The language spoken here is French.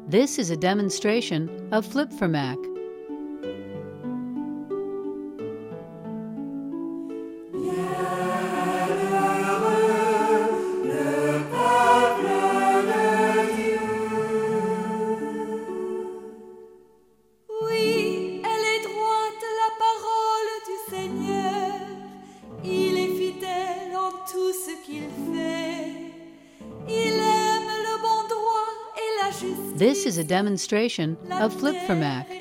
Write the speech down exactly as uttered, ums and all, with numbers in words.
This is a demonstration of Flip for Mac. Oui, elle est droite, la parole du Seigneur. Il est fidèle en tout ce qu'il fait. Il aime le bon droit et la justice. This is a demonstration of Flip for Mac.